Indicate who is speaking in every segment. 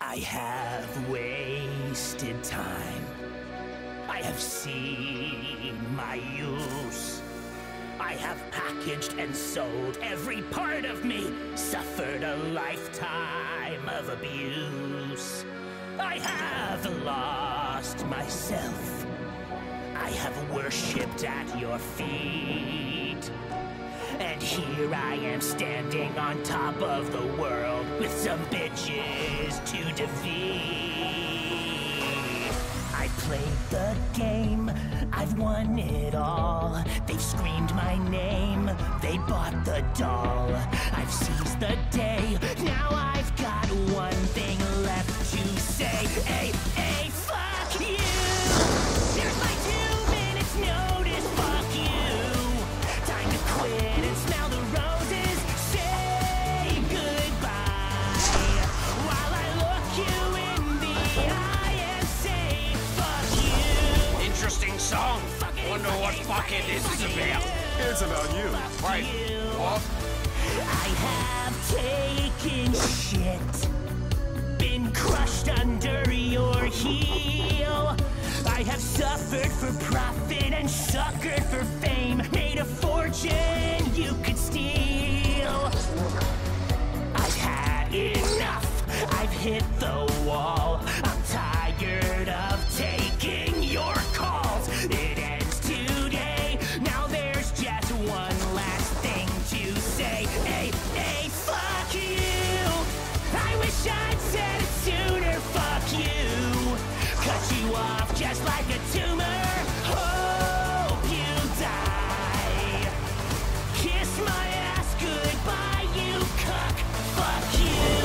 Speaker 1: I have wasted time. I have seen my use. I have packaged and sold every part of me, suffered a lifetime of abuse. I have lost myself. I have worshipped at your feet. And here I am standing on top of the world with some bitches to defeat. I played the game, I've won it all. They've screamed my name, they bought the doll. I've seized the day, now I've got one thing left to say. Hey, hey, fuck you! Here's my 2 minutes notice, fuck you! Time to quit and smell the roses, say goodbye. While I look you in the eye and say, fuck you.
Speaker 2: Interesting song. Wonder what fucking this is about.
Speaker 3: It's about you.
Speaker 2: Wait, what?
Speaker 1: I have taken shit, been crushed under your heel. I have suffered for profit and suckered for fame, made a fortune you could steal. I've had enough, I've hit the wall. I'm tired of taking your calls. It ends today, now there's just one last thing to say. Hey, hey, fuck you! I wish I'd said it sooner, fuck you! Cut you off just like a tumor, hope you die. Kiss my ass goodbye, you cuck, fuck you!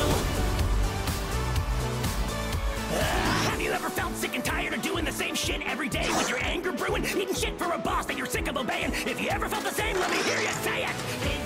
Speaker 1: Have you ever felt sick and tired of doing the same shit every day with your anger brewing, eating shit for a boss that you're sick of obeying? If you ever felt the same, let me hear you say it!